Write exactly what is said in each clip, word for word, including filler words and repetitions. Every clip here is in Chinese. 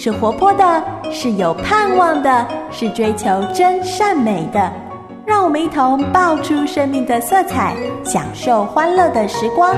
是活泼的，是有盼望的，是追求真善美的。让我们一同爆出生命的色彩，享受欢乐的时光。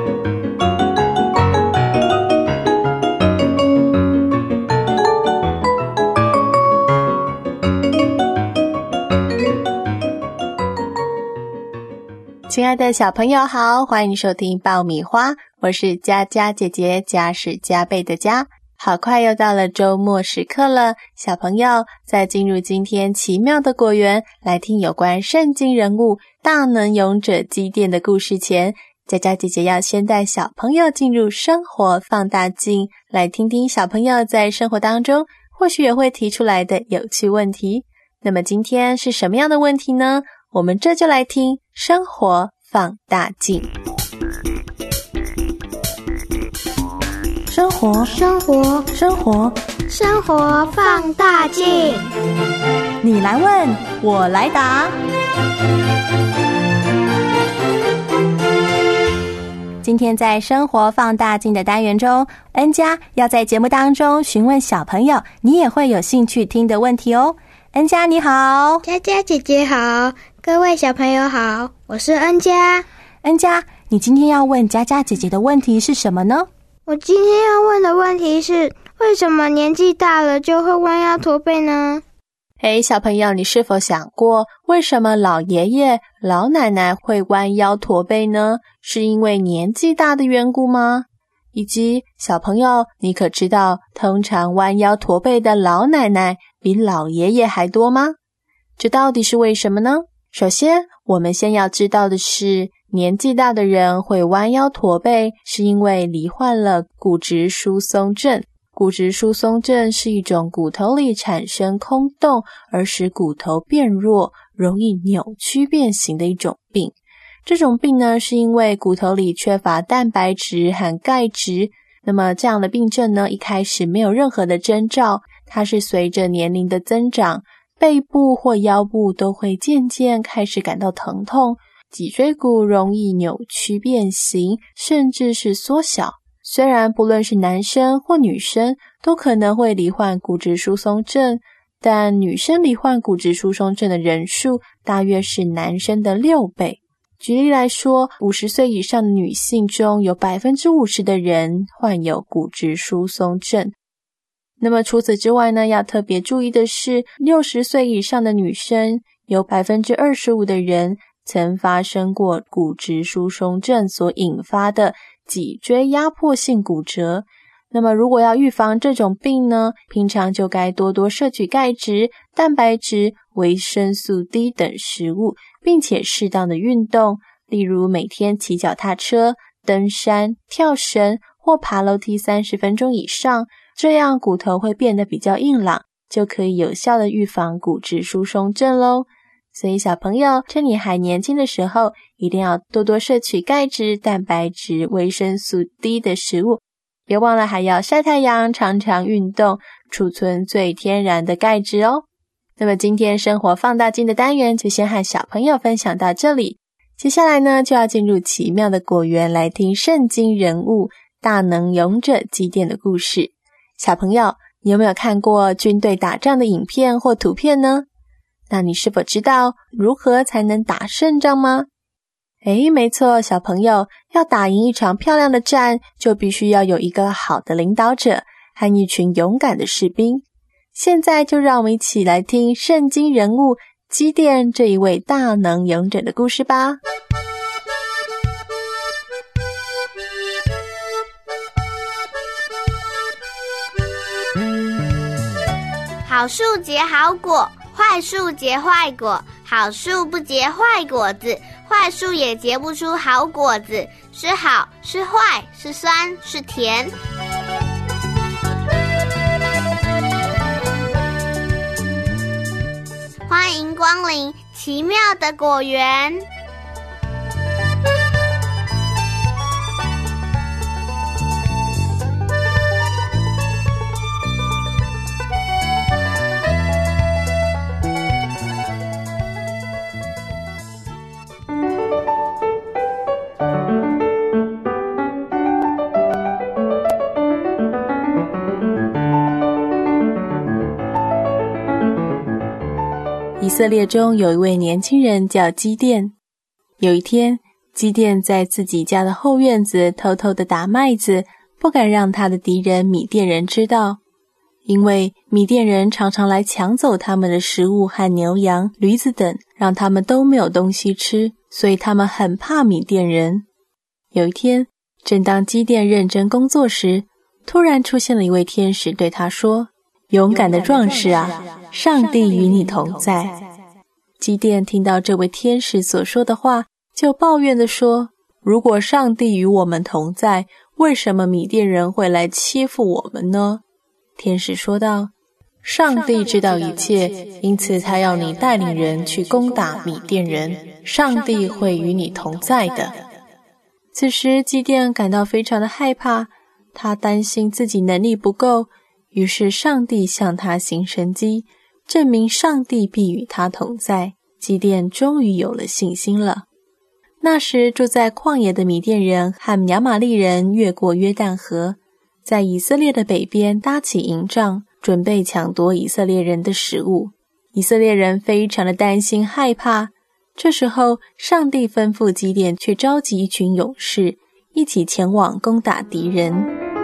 亲爱的小朋友好，欢迎收听爆米花，我是佳佳姐姐，家是加倍的家。好快又到了周末时刻了，小朋友在进入今天奇妙的果园来听有关圣经人物大能勇者基甸的故事前，佳佳姐姐要先带小朋友进入生活放大镜，来听听小朋友在生活当中或许也会提出来的有趣问题。那么今天是什么样的问题呢？我们这就来听生活放大镜。生活生活生活生活放大镜， 你来问我来答。今天在生活放大镜的单元中，恩家要在节目当中询问小朋友你也会有兴趣听的问题哦。恩家你好。 佳佳姐姐好，各位小朋友好，我是恩佳。 恩佳，你今天要问佳佳姐姐的问题是什么呢？ 我今天要问的问题是，为什么年纪大了就会弯腰驼背呢？ 嘿，小朋友，你是否想过，为什么老爷爷、老奶奶会弯腰驼背呢？是因为年纪大的缘故吗？以及小朋友，你可知道通常弯腰驼背的老奶奶比老爷爷还多吗？这到底是为什么呢？首先，我们先要知道的是，年纪大的人会弯腰驼背，是因为罹患了骨质疏松症。骨质疏松症是一种骨头里产生空洞，而使骨头变弱，容易扭曲变形的一种病。这种病呢，是因为骨头里缺乏蛋白质和钙质。那么这样的病症呢，一开始没有任何的征兆，它是随着年龄的增长，背部或腰部都会渐渐开始感到疼痛，脊椎骨容易扭曲变形，甚至是缩小。虽然不论是男生或女生都可能会罹患骨质疏松症，但女生罹患骨质疏松症的人数大约是男生的六倍。举例来说，五十岁以上的女性中有 百分之五十 的人患有骨质疏松症。那么除此之外呢，要特别注意的是，六十岁以上的女生有 百分之二十五 的人曾发生过骨质疏松症所引发的脊椎压迫性骨折。那么如果要预防这种病呢，平常就该多多摄取钙质、蛋白质、维生素 D 等食物，并且适当的运动，例如每天骑脚踏车、登山、跳绳或爬楼梯三十分钟以上，这样骨头会变得比较硬朗，就可以有效的预防骨质疏松症咯。所以小朋友，趁你还年轻的时候，一定要多多摄取钙质、蛋白质、维生素 D 的食物，别忘了还要晒太阳，常常运动，储存最天然的钙质哦。那么今天生活放大镜的单元就先和小朋友分享到这里，接下来呢，就要进入奇妙的果园，来听圣经人物大能勇者基甸的故事。小朋友，你有没有看过军队打仗的影片或图片呢？那你是否知道如何才能打胜仗吗？诶，没错，小朋友，要打赢一场漂亮的战，就必须要有一个好的领导者和一群勇敢的士兵。现在就让我们一起来听圣经人物基甸这一位大能勇者的故事吧。 好树结好果，坏树结坏果，好树不结坏果子，坏树也结不出好果子，是好是坏，是酸是甜。欢迎光临奇妙的果园。 以色列中有一位年轻人叫基甸。有一天，基甸在自己家的后院子偷偷地打麦子，不敢让他的敌人米甸人知道，因为米甸人常常来抢走他们的食物和牛羊、驴子等，让他们都没有东西吃，所以他们很怕米甸人。有一天，正当基甸认真工作时，突然出现了一位天使，对他说：勇敢的壮士啊，上帝与你同在。基甸听到这位天使所说的话，就抱怨地说：如果上帝与我们同在，为什么米甸人会来欺负我们呢？天使说道：上帝知道一切，因此他要你带领人去攻打米甸人，上帝会与你同在的。此时基甸感到非常的害怕，他担心自己能力不够，于是上帝向他行神迹，证明上帝必与他同在。基甸终于有了信心了。那时住在旷野的米甸人和亚玛力人越过约旦河，在以色列的北边搭起营帐，准备抢夺以色列人的食物。以色列人非常的担心害怕。这时候上帝吩咐基甸去召集一群勇士，一起前往攻打敌人。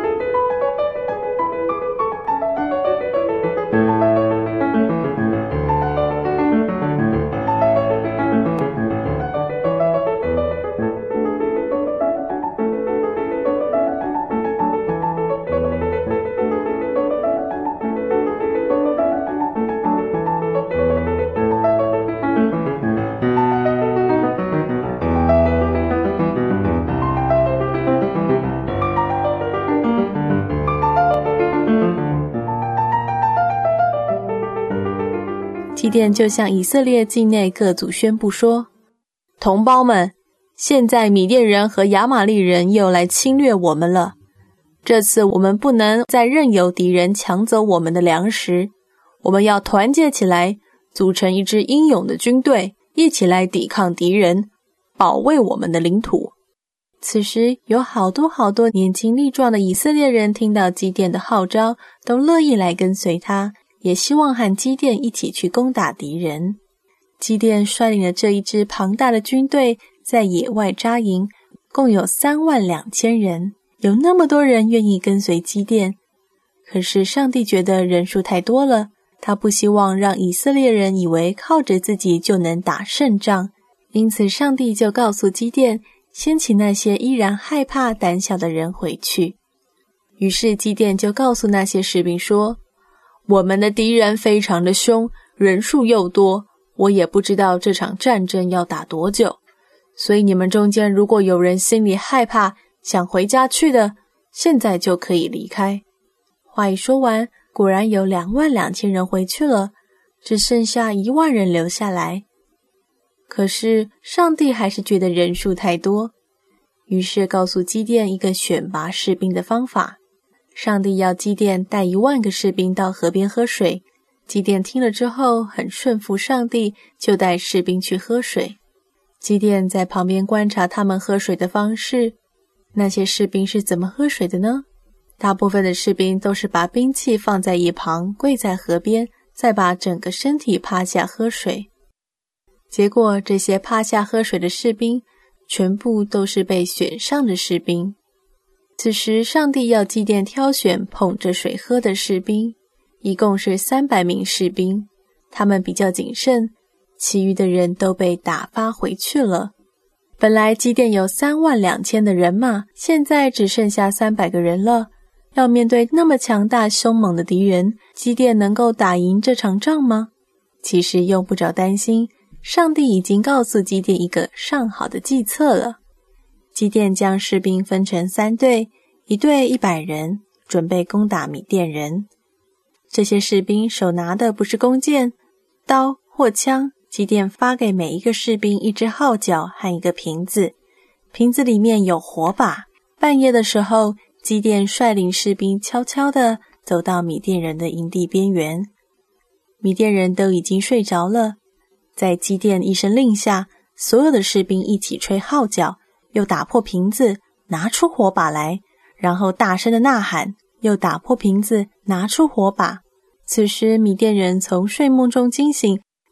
基甸就向以色列境内各族宣布说：同胞们，现在米甸人和亚玛力人又来侵略我们了。这次我们不能再任由敌人抢走我们的粮食，我们要团结起来，组成一支英勇的军队，一起来抵抗敌人，保卫我们的领土。此时有好多好多年轻力壮的以色列人听到基甸的号召，都乐意来跟随他，也希望和基甸一起去攻打敌人。基甸率领了这一支庞大的军队在野外扎营，共有三万两千人。有那么多人愿意跟随基甸，可是上帝觉得人数太多了，他不希望让以色列人以为靠着自己就能打胜仗，因此上帝就告诉基甸，先请那些依然害怕胆小的人回去。于是基甸就告诉那些士兵说：我们的敌人非常的凶，人数又多，我也不知道这场战争要打多久，所以你们中间如果有人心里害怕，想回家去的，现在就可以离开。话一说完，果然有两万两千人回去了，只剩下一万人留下来。可是上帝还是觉得人数太多，于是告诉基甸一个选拔士兵的方法。上帝要基甸带一万个士兵到河边喝水，基甸听了之后很顺服上帝，就带士兵去喝水。基甸在旁边观察他们喝水的方式。那些士兵是怎么喝水的呢？大部分的士兵都是把兵器放在一旁，跪在河边，再把整个身体趴下喝水。结果这些趴下喝水的士兵全部都是被选上的士兵。此时上帝要基甸挑选捧着水喝的士兵，一共是三百名士兵，他们比较谨慎，其余的人都被打发回去了。本来基甸有三万两千的人马，现在只剩下三百个人了。要面对那么强大凶猛的敌人，基甸能够打赢这场仗吗？其实用不着担心，上帝已经告诉基甸一个上好的计策了。基甸将士兵分成三队，一队一百人，准备攻打米甸人。这些士兵手拿的不是弓箭、刀或枪，基甸发给每一个士兵一只号角和一个瓶子，瓶子里面有火把。半夜的时候，基甸率领士兵悄悄地走到米甸人的营地边缘。米甸人都已经睡着了，在基甸一声令下，所有的士兵一起吹号角，又打破瓶子，拿出火把来，然后大声的呐喊，又打破瓶子，拿出火把。此时米甸人从睡梦中惊醒，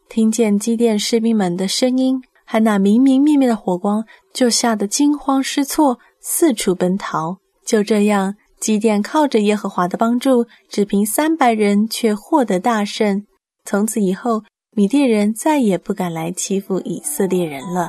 听见基甸士兵们的声音和那明明灭灭的火光，就吓得惊慌失措，四处奔逃。就这样，基甸靠着耶和华的帮助，只凭三百人却获得大胜。从此以后，米甸人再也不敢来欺负以色列人了。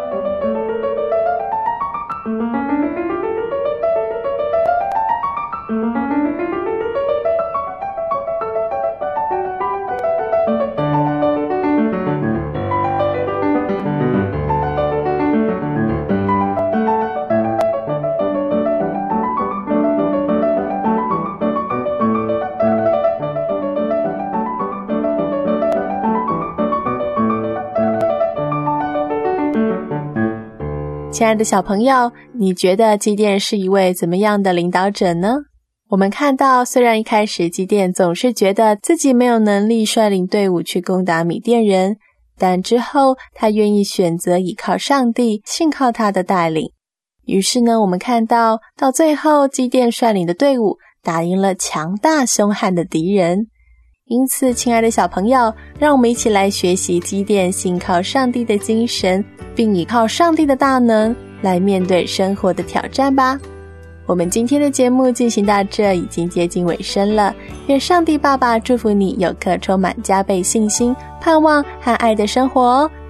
亲爱的小朋友，你觉得基甸是一位怎么样的领导者呢？我们看到，虽然一开始基甸总是觉得自己没有能力率领队伍去攻打米甸人，但之后他愿意选择倚靠上帝，信靠他的带领。于是呢，我们看到到最后，基甸率领的队伍打赢了强大凶悍的敌人。因此，亲爱的小朋友，让我们一起来学习基甸信靠上帝的精神，并依靠上帝的大能来面对生活的挑战吧。我们今天的节目进行到这，已经接近尾声了。愿上帝爸爸祝福你有颗充满加倍信心、盼望和爱的生活哦。